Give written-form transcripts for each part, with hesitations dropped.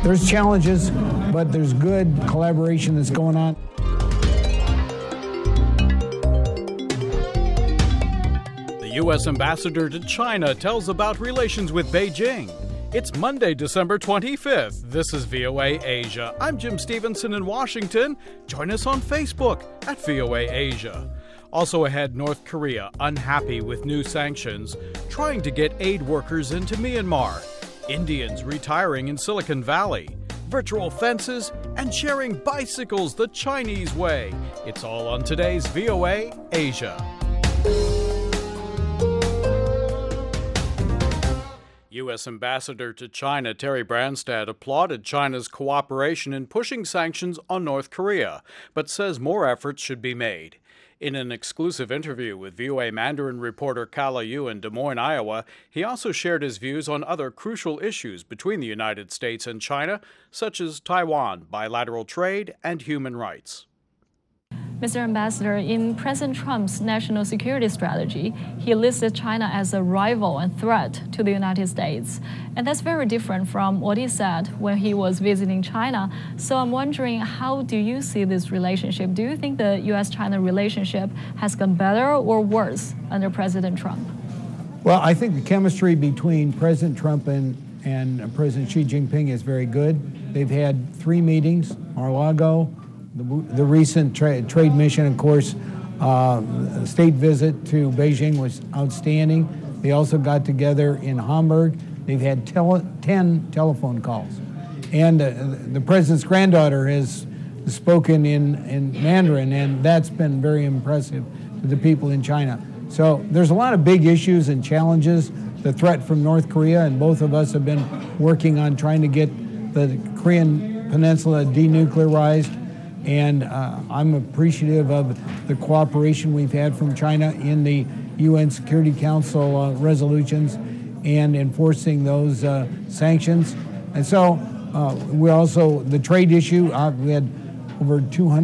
There's challenges, but there's good collaboration that's going on. The U.S. ambassador to China tells about relations with Beijing. It's Monday, December 25th. This is VOA Asia. I'm Jim Stevenson in Washington. Join us on Facebook at VOA Asia. Also ahead, North Korea unhappy with new sanctions, trying to get aid workers into Myanmar. Indians retiring in Silicon Valley. Virtual fences and sharing bicycles the Chinese way. It's all on today's VOA Asia. U.S. Ambassador to China Terry Branstad applauded China's cooperation in pushing sanctions on North Korea, but says more efforts should be made. In an exclusive interview with VOA Mandarin reporter Kala Yu in Des Moines, Iowa, he also shared his views on other crucial issues between the United States and China, such as Taiwan, bilateral trade, and human rights. Mr. Ambassador, in President Trump's national security strategy, he listed China as a rival and threat to the United States. And that's very different from what he said when he was visiting China. So I'm wondering, how do you see this relationship? Do you think the U.S.-China relationship has gone better or worse under President Trump? Well, I think the chemistry between President Trump and President Xi Jinping is very good. They've had 3 meetings, Mar-a-Lago, the recent trade mission, of course, state visit to Beijing was outstanding. They also got together in Hamburg. They've had 10 telephone calls. And the president's granddaughter has spoken in Mandarin, and that's been very impressive to the people in China. So there's a lot of big issues and challenges. The threat from North Korea, and both of us have been working on trying to get the Korean Peninsula denuclearized. And I'm appreciative of the cooperation we've had from China in the UN Security Council resolutions and enforcing those sanctions. And so we also, the trade issue, we had over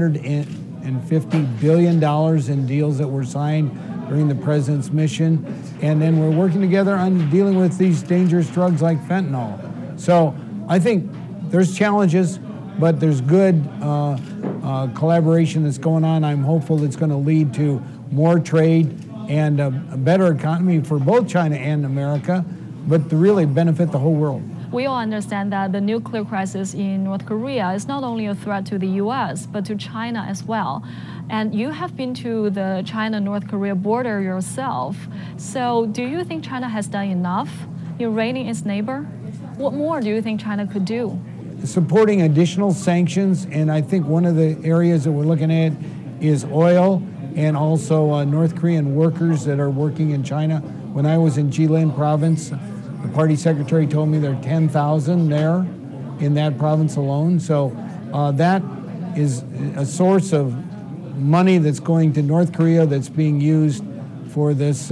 $250 billion in deals that were signed during the president's mission. And then we're working together on dealing with these dangerous drugs like fentanyl. So I think there's challenges, but there's good collaboration that's going on. I'm hopeful it's going to lead to more trade and a better economy for both China and America, but to really benefit the whole world. We all understand that the nuclear crisis in North Korea is not only a threat to the U.S., but to China as well. And you have been to the China-North Korea border yourself. So do you think China has done enough in reining its neighbor? What more do you think China could do? Supporting additional sanctions, and I think one of the areas that we're looking at is oil and also North Korean workers that are working in China. When I was in Jilin province, the party secretary told me there are 10,000 there in that province alone. So that is a source of money that's going to North Korea that's being used for this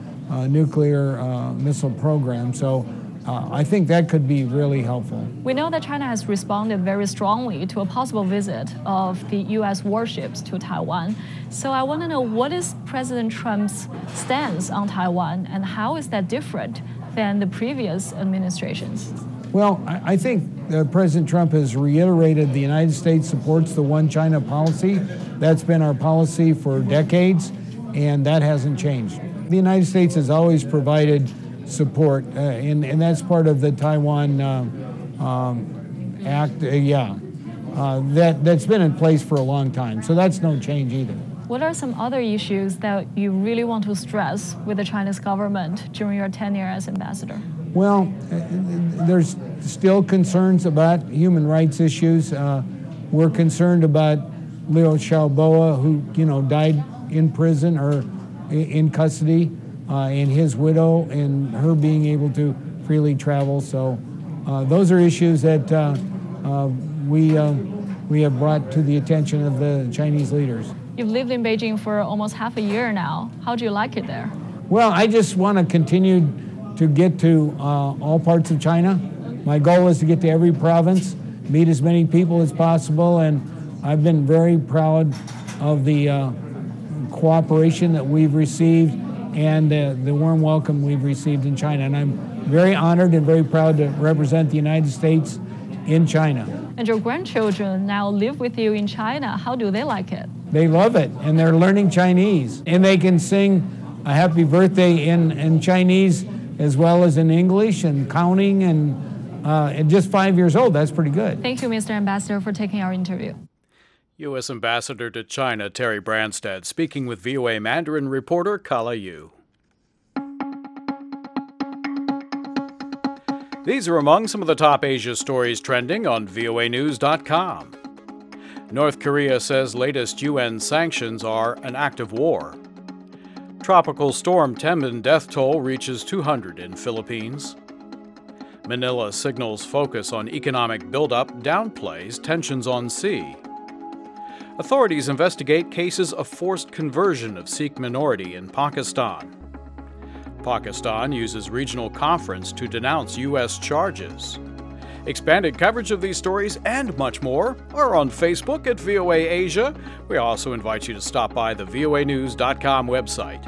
nuclear missile program. So I think that could be really helpful. We know that China has responded very strongly to a possible visit of the U.S. warships to Taiwan. So I want to know, what is President Trump's stance on Taiwan, and how is that different than the previous administrations? Well, I think President Trump has reiterated the United States supports the One China policy. That's been our policy for decades, and that hasn't changed. The United States has always provided support, and that's part of the Taiwan Act, that's been in place for a long time, so that's no change either. What are some other issues that you really want to stress with the Chinese government during your tenure as ambassador? Well, there's still concerns about human rights issues. We're concerned about Liu Xiaobo, who died in prison or in custody, and his widow, and her being able to freely travel. So those are issues that we have brought to the attention of the Chinese leaders. You've lived in Beijing for almost half a year now. How do you like it there? Well, I just want to continue to get to all parts of China. My goal is to get to every province, meet as many people as possible, and I've been very proud of the cooperation that we've received and the warm welcome we've received in China. And I'm very honored and very proud to represent the United States in China. And your grandchildren now live with you in China. How do they like it? They love it, and they're learning Chinese. And they can sing a happy birthday in Chinese as well as in English and counting, and at just 5 years old, that's pretty good. Thank you, Mr. Ambassador, for taking our interview. U.S. Ambassador to China Terry Branstad speaking with VOA Mandarin reporter Kala Yu. These are among some of the top Asia stories trending on voanews.com. North Korea says latest UN sanctions are an act of war. Tropical storm Tembin death toll reaches 200 in Philippines. Manila signals focus on economic buildup downplays tensions on sea. Authorities investigate cases of forced conversion of Sikh minority in Pakistan. Pakistan uses regional conference to denounce U.S. charges. Expanded coverage of these stories and much more are on Facebook at VOA Asia. We also invite you to stop by the voanews.com website.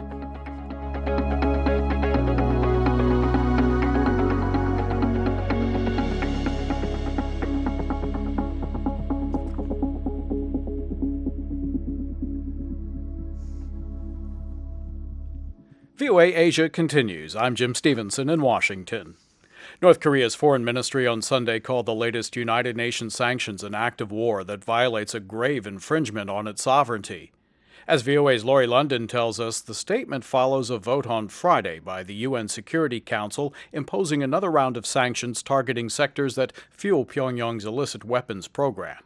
VOA Asia continues. I'm Jim Stevenson in Washington. North Korea's foreign ministry on Sunday called the latest United Nations sanctions an act of war that violates a grave infringement on its sovereignty. As VOA's Laurie London tells us, the statement follows a vote on Friday by the UN Security Council imposing another round of sanctions targeting sectors that fuel Pyongyang's illicit weapons program.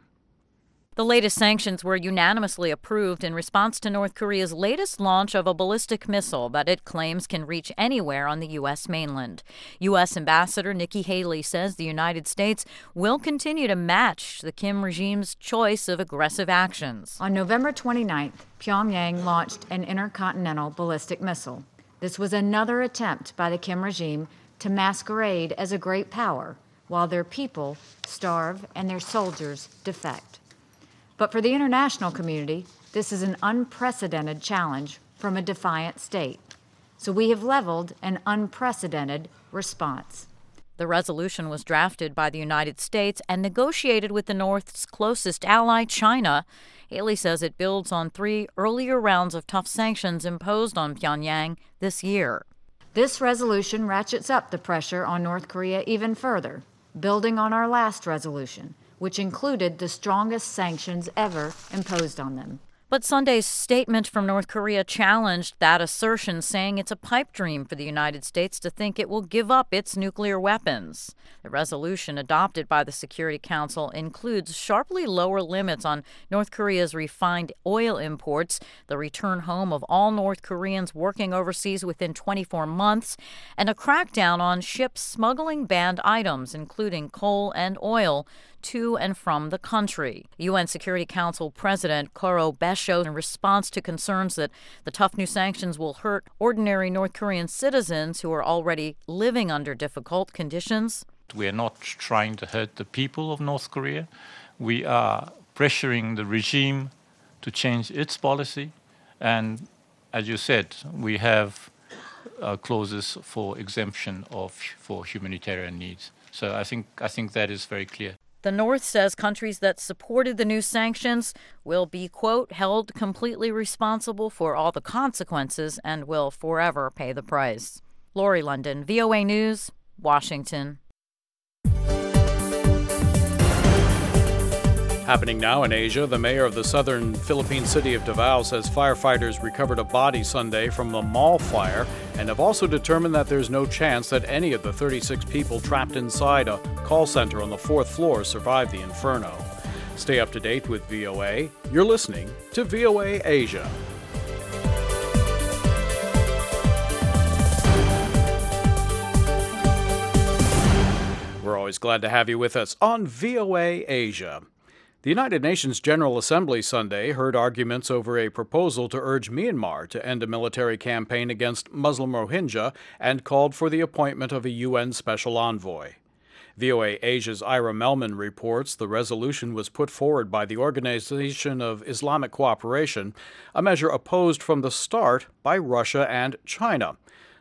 The latest sanctions were unanimously approved in response to North Korea's latest launch of a ballistic missile that it claims can reach anywhere on the U.S. mainland. U.S. Ambassador Nikki Haley says the United States will continue to match the Kim regime's choice of aggressive actions. On November 29th, Pyongyang launched an intercontinental ballistic missile. This was another attempt by the Kim regime to masquerade as a great power while their people starve and their soldiers defect. But for the international community, this is an unprecedented challenge from a defiant state. So we have leveled an unprecedented response. The resolution was drafted by the United States and negotiated with the North's closest ally, China. Haley says it builds on 3 earlier rounds of tough sanctions imposed on Pyongyang this year. This resolution ratchets up the pressure on North Korea even further, building on our last resolution, which included the strongest sanctions ever imposed on them. But Sunday's statement from North Korea challenged that assertion, saying it's a pipe dream for the United States to think it will give up its nuclear weapons. The resolution adopted by the Security Council includes sharply lower limits on North Korea's refined oil imports, the return home of all North Koreans working overseas within 24 months, and a crackdown on ships smuggling banned items, including coal and oil, to and from the country. UN Security Council President Koro Besho, in response to concerns that the tough new sanctions will hurt ordinary North Korean citizens who are already living under difficult conditions. We are not trying to hurt the people of North Korea. We are pressuring the regime to change its policy. And as you said, we have clauses for exemption for humanitarian needs. So I think that is very clear. The North says countries that supported the new sanctions will be, quote, held completely responsible for all the consequences and will forever pay the price. Laurie London, VOA News, Washington. Happening now in Asia, the mayor of the southern Philippine city of Davao says firefighters recovered a body Sunday from the mall fire and have also determined that there's no chance that any of the 36 people trapped inside a call center on the 4th floor survived the inferno. Stay up to date with VOA. You're listening to VOA Asia. We're always glad to have you with us on VOA Asia. The United Nations General Assembly Sunday heard arguments over a proposal to urge Myanmar to end a military campaign against Muslim Rohingya and called for the appointment of a UN special envoy. VOA Asia's Ira Melman reports the resolution was put forward by the Organization of Islamic Cooperation, a measure opposed from the start by Russia and China.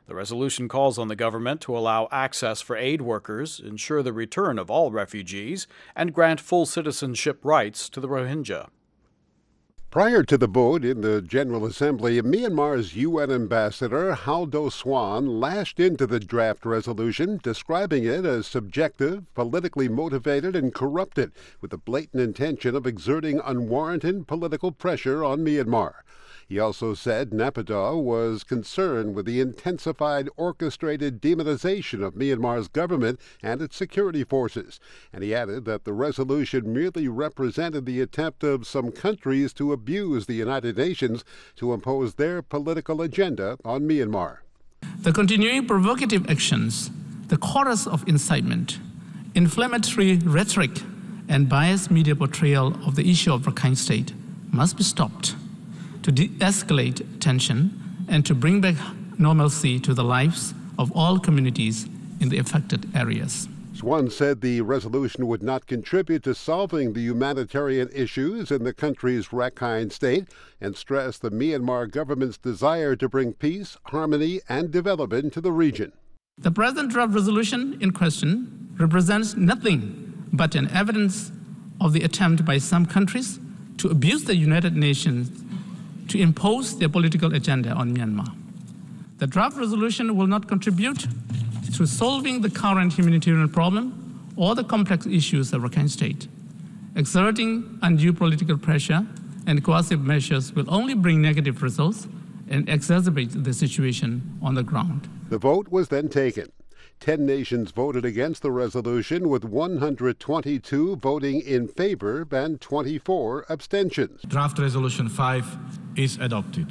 The resolution calls on the government to allow access for aid workers, ensure the return of all refugees, and grant full citizenship rights to the Rohingya. Prior to the vote in the General Assembly, Myanmar's UN ambassador Hao Do-swan lashed into the draft resolution, describing it as subjective, politically motivated, and corrupted, with the blatant intention of exerting unwarranted political pressure on Myanmar. He also said Naypyidaw was concerned with the intensified orchestrated demonization of Myanmar's government and its security forces. And he added that the resolution merely represented the attempt of some countries to abuse the United Nations to impose their political agenda on Myanmar. The continuing provocative actions, the chorus of incitement, inflammatory rhetoric, and biased media portrayal of the issue of Rakhine State must be stopped to de-escalate tension and to bring back normalcy to the lives of all communities in the affected areas. Swan said the resolution would not contribute to solving the humanitarian issues in the country's Rakhine State and stressed the Myanmar government's desire to bring peace, harmony, and development to the region. The present draft resolution in question represents nothing but an evidence of the attempt by some countries to abuse the United Nations to impose their political agenda on Myanmar. The draft resolution will not contribute to solving the current humanitarian problem or the complex issues of Rakhine State. Exerting undue political pressure and coercive measures will only bring negative results and exacerbate the situation on the ground. The vote was then taken. 10 nations voted against the resolution, with 122 voting in favor and 24 abstentions. Draft Resolution 5 is adopted.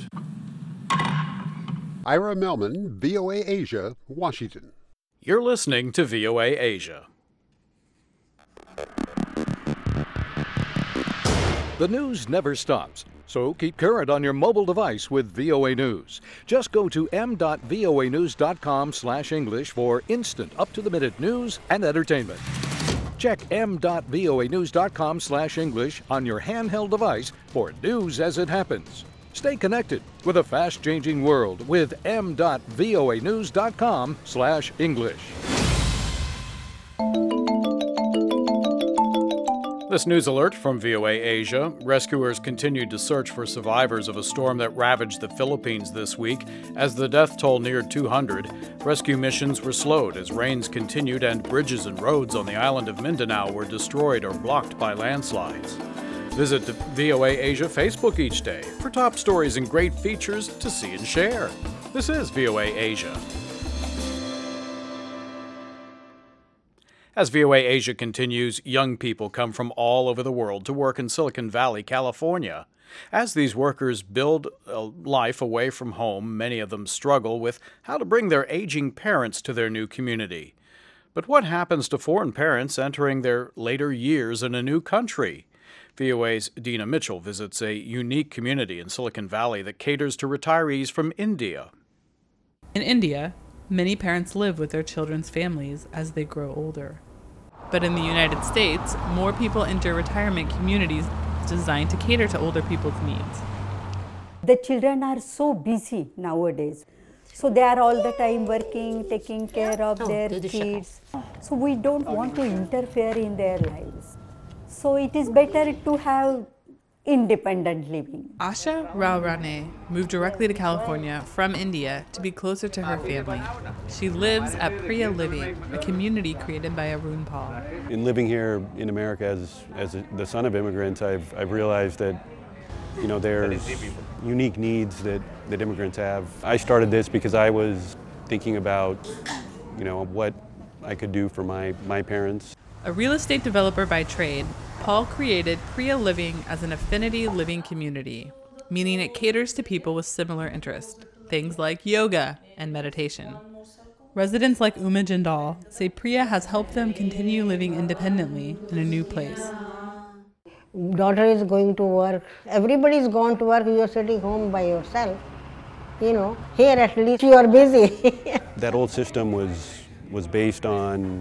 Ira Melman, VOA Asia, Washington. You're listening to VOA Asia. The news never stops, so keep current on your mobile device with VOA News. Just go to m.voanews.com/English for instant, up-to-the-minute news and entertainment. Check m.voanews.com/English on your handheld device for news as it happens. Stay connected with a fast-changing world with m.voanews.com/English. This news alert from VOA Asia. Rescuers continued to search for survivors of a storm that ravaged the Philippines this week. As the death toll neared 200, rescue missions were slowed as rains continued and bridges and roads on the island of Mindanao were destroyed or blocked by landslides. Visit the VOA Asia Facebook each day for top stories and great features to see and share. This is VOA Asia. As VOA Asia continues, young people come from all over the world to work in Silicon Valley, California. As these workers build a life away from home, many of them struggle with how to bring their aging parents to their new community. But what happens to foreign parents entering their later years in a new country? VOA's Dina Mitchell visits a unique community in Silicon Valley that caters to retirees from India. In India, many parents live with their children's families as they grow older. But in the United States, more people enter retirement communities designed to cater to older people's needs. The children are so busy nowadays. So they are all the time working, taking care of their kids. So we don't want to interfere in their lives. So it is better to have independent living. Asha Rao Rane moved directly to California from India to be closer to her family. She lives at Priya Living, a community created by Arun Paul. In living here in America as the son of immigrants, I've realized that there's unique needs that immigrants have. I started this because I was thinking about what I could do for my parents. A real estate developer by trade, Paul created Priya Living as an affinity living community, meaning it caters to people with similar interests, things like yoga and meditation. Residents like Uma Jindal say Priya has helped them continue living independently in a new place. Daughter is going to work, everybody's gone to work, you're sitting home by yourself. Here at least you are busy. That old system was based on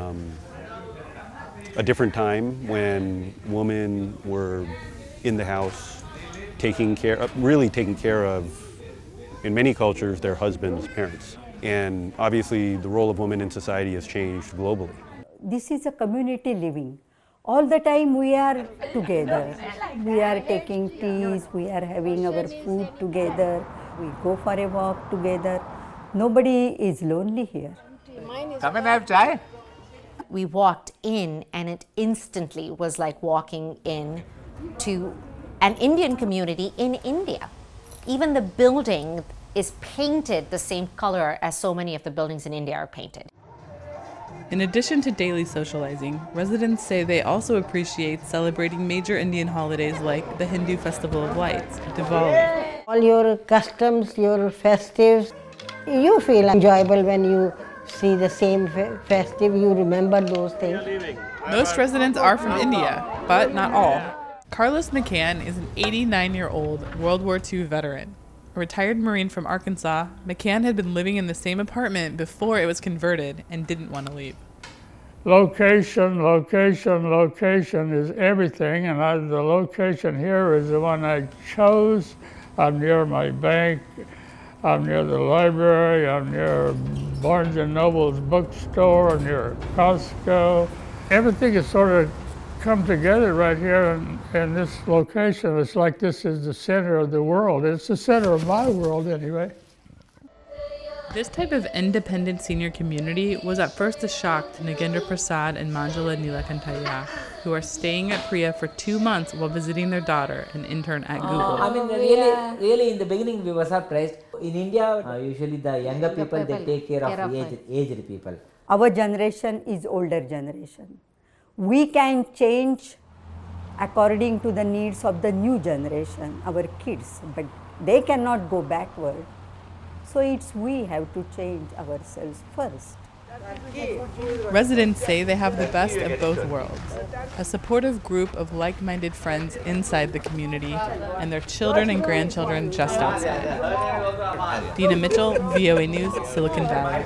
a different time when women were in the house really taking care of, in many cultures, their husbands' parents. And obviously the role of women in society has changed globally. This is a community living. All the time we are together. We are taking teas, we are having our food together, we go for a walk together. Nobody is lonely here. Come and have chai. We walked in and it instantly was like walking in to an Indian community in India. Even the building is painted the same color as so many of the buildings in India are painted. In addition to daily socializing, residents say they also appreciate celebrating major Indian holidays like the Hindu Festival of Lights, Diwali. All your customs, your festives, you feel enjoyable when you see the same festive, you remember those things. Most residents are from India, but not all. Carlos McCann is an 89-year-old World War II veteran. A retired Marine from Arkansas, McCann had been living in the same apartment before it was converted and didn't want to leave. Location, location, location is everything, and the location here is the one I chose. I'm near my bank, I'm near the library, I'm near Barnes & Noble's bookstore, I'm near Costco. Everything is sort of come together right here in this location. It's like this is the center of the world. It's the center of my world anyway. This type of independent senior community was at first a shock to Nagendra Prasad and Manjula Nilakantaya, who are staying at Priya for 2 months while visiting their daughter, an intern at Google. Really in the beginning we were surprised. In India, usually the younger people, they take care of aged people. Our generation is older generation. We can change according to the needs of the new generation, our kids, but they cannot go backward. So we have to change ourselves first. Residents say they have the best of both worlds. A supportive group of like-minded friends inside the community and their children and grandchildren just outside. Dina Mitchell, VOA News, Silicon Valley.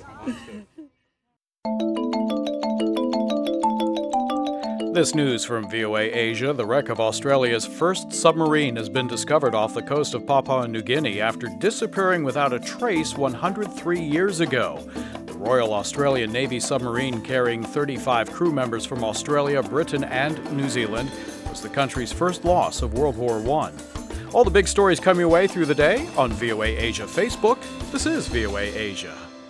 This news from VOA Asia. The wreck of Australia's first submarine has been discovered off the coast of Papua New Guinea after disappearing without a trace 103 years ago. The Royal Australian Navy submarine carrying 35 crew members from Australia, Britain, and New Zealand was the country's first loss of World War I. All the big stories come your way through the day on VOA Asia Facebook. This is VOA Asia.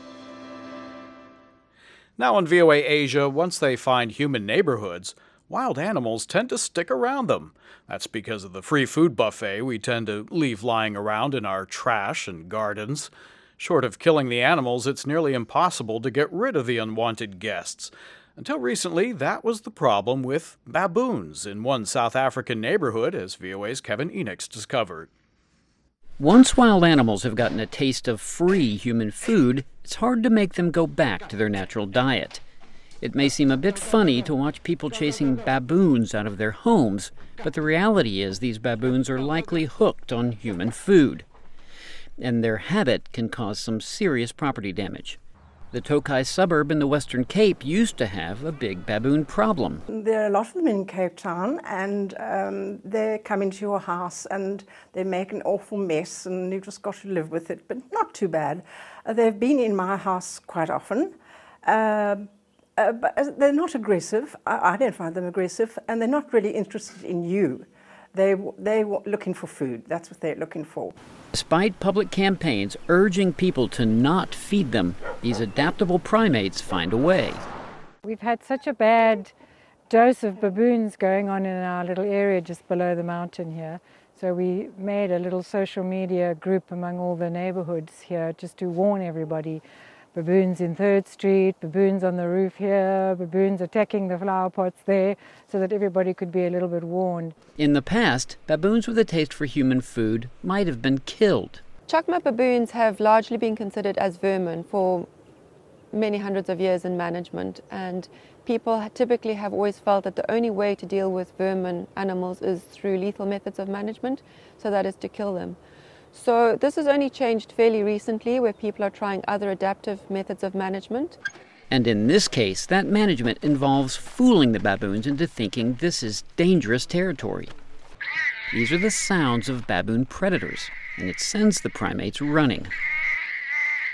Now on VOA Asia, once they find human neighborhoods, wild animals tend to stick around them. That's because of the free food buffet we tend to leave lying around in our trash and gardens. Short of killing the animals, it's nearly impossible to get rid of the unwanted guests. Until recently, that was the problem with baboons in one South African neighborhood, as VOA's Kevin Enix discovered. Once wild animals have gotten a taste of free human food, it's hard to make them go back to their natural diet. It may seem a bit funny to watch people chasing baboons out of their homes, but the reality is these baboons are likely hooked on human food. And their habit can cause some serious property damage. The Tokai suburb in the Western Cape used to have a big baboon problem. There are a lot of them in Cape Town, and they come into your house and they make an awful mess, and you've just got to live with it, but not too bad. They've been in my house quite often. But they're not aggressive. I don't find them aggressive, and they're not really interested in you. They're looking for food. That's what they're looking for. Despite public campaigns urging people to not feed them, these adaptable primates find a way. We've had such a bad dose of baboons going on in our little area just below the mountain here. So we made a little social media group among all the neighborhoods here just to warn everybody. Baboons in 3rd Street, baboons on the roof here, baboons attacking the flower pots there, so that everybody could be a little bit warned. In the past, baboons with a taste for human food might have been killed. Chacma baboons have largely been considered as vermin for many hundreds of years in management, and people typically have always felt that the only way to deal with vermin animals is through lethal methods of management, so that is to kill them. So this has only changed fairly recently, where people are trying other adaptive methods of management. And in this case, that management involves fooling the baboons into thinking this is dangerous territory. These are the sounds of baboon predators, and it sends the primates running.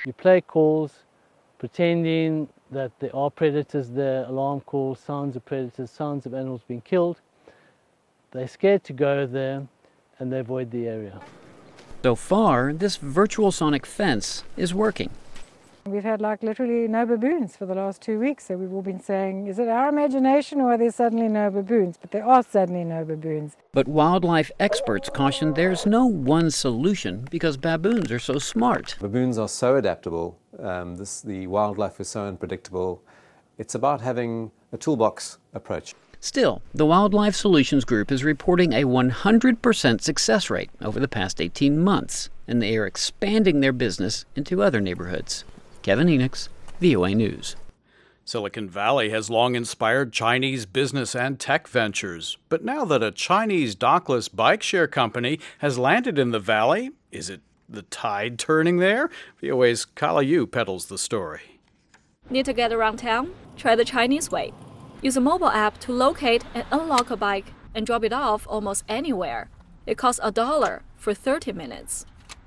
You play calls, pretending that there are predators there, alarm calls, sounds of predators, sounds of animals being killed. They're scared to go there and they avoid the area. So far, this virtual sonic fence is working. We've had like literally no baboons for the last 2 weeks, so we've all been saying, is it our imagination or are there suddenly no baboons? But there are suddenly no baboons. But wildlife experts caution there's no one solution because baboons are so smart. Baboons are so adaptable. The wildlife is so unpredictable. It's about having a toolbox approach. Still, the Wildlife Solutions Group is reporting a 100% success rate over the past 18 months, and they are expanding their business into other neighborhoods. Kevin Enochs, VOA News. Silicon Valley has long inspired Chinese business and tech ventures. But now that a Chinese dockless bike share company has landed in the valley, is it the tide turning there? VOA's Kala Yu peddles the story. Need to get around town? Try the Chinese way. Use a mobile app to locate and unlock a bike and drop it off almost anywhere. It costs $1 for 30 minutes.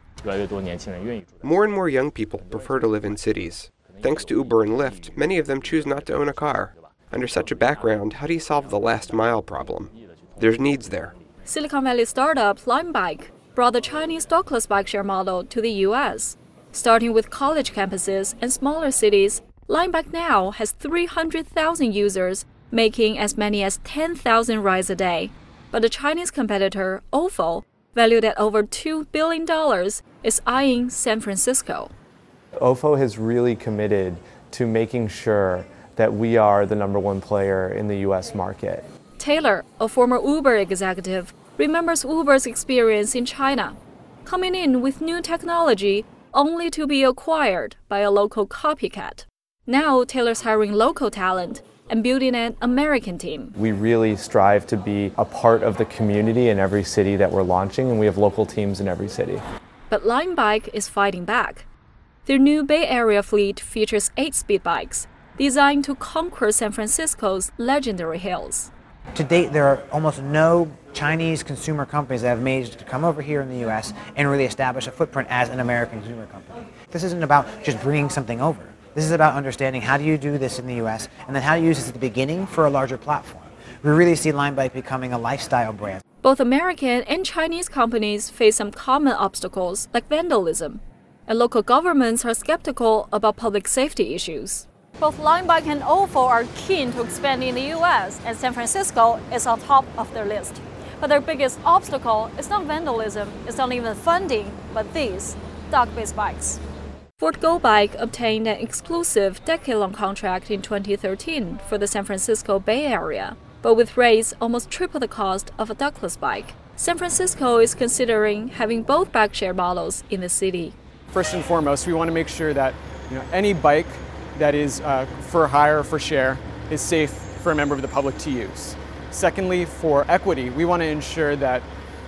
More and more young people prefer to live in cities. Thanks to Uber and Lyft, many of them choose not to own a car. Under such a background, how do you solve the last mile problem? There's needs there. Silicon Valley startup Limebike brought the Chinese dockless bike share model to the U.S. Starting with college campuses and smaller cities, Limebike now has 300,000 users, making as many as 10,000 rides a day. But the Chinese competitor, Ofo, valued at over $2 billion, is eyeing San Francisco. Ofo has really committed to making sure that we are the #1 player in the U.S. market. Taylor, a former Uber executive, remembers Uber's experience in China, coming in with new technology only to be acquired by a local copycat. Now Taylor's hiring local talent and building an American team. We really strive to be a part of the community in every city that we're launching, and we have local teams in every city. But Limebike is fighting back. Their new Bay Area fleet features 8 speed bikes, designed to conquer San Francisco's legendary hills. To date, there are almost no Chinese consumer companies that have managed to come over here in the U.S. and really establish a footprint as an American consumer company. This isn't about just bringing something over. This is about understanding how do you do this in the U.S. and then how do you use this at the beginning for a larger platform. We really see Limebike becoming a lifestyle brand. Both American and Chinese companies face some common obstacles like vandalism, and local governments are skeptical about public safety issues. Both Limebike and Ofo are keen to expand in the U.S., and San Francisco is on top of their list. But their biggest obstacle is not vandalism, it's not even funding, but these dock-based bikes. Ford Go Bike obtained an exclusive decade-long contract in 2013 for the San Francisco Bay Area, but with rates almost triple the cost of a dockless bike. San Francisco is considering having both bike share models in the city. First and foremost, we want to make sure that any bike that is for hire or for share is safe for a member of the public to use. Secondly, for equity, we want to ensure that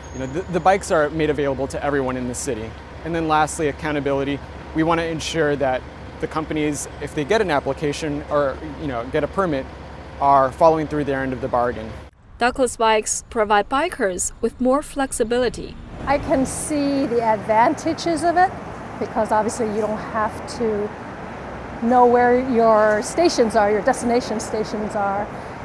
the bikes are made available to everyone in the city. And then lastly, accountability. We want to ensure that the companies, if they get an application or get a permit, are following through their end of the bargain. Dockless bikes provide bikers with more flexibility. I can see the advantages of it because obviously you don't have to know where your stations are, your destination stations are,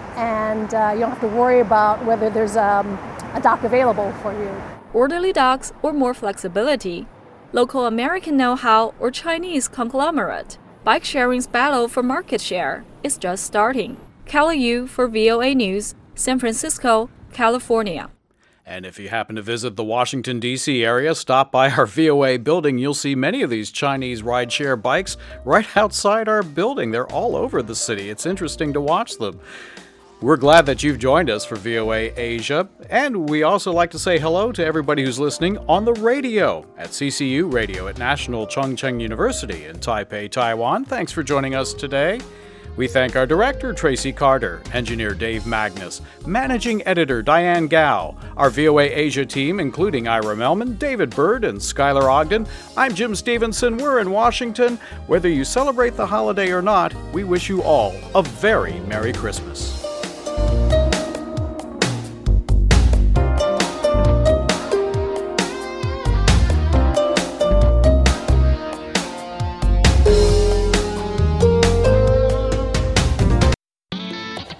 and you don't have to worry about whether there's a dock available for you. Orderly docks or more flexibility, local American know-how or Chinese conglomerate. Bike sharing's battle for market share is just starting. Kala Yu for VOA News, San Francisco, California. And if you happen to visit the Washington, D.C. area, stop by our VOA building. You'll see many of these Chinese rideshare bikes right outside our building. They're all over the city. It's interesting to watch them. We're glad that you've joined us for VOA Asia. And we also like to say hello to everybody who's listening on the radio at CCU Radio at National Chung Cheng University in Taipei, Taiwan. Thanks for joining us today. We thank our director, Tracy Carter, engineer Dave Magnus, managing editor Diane Gao, our VOA Asia team, including Ira Melman, David Bird, and Skylar Ogden. I'm Jim Stevenson. We're in Washington. Whether you celebrate the holiday or not, we wish you all a very Merry Christmas.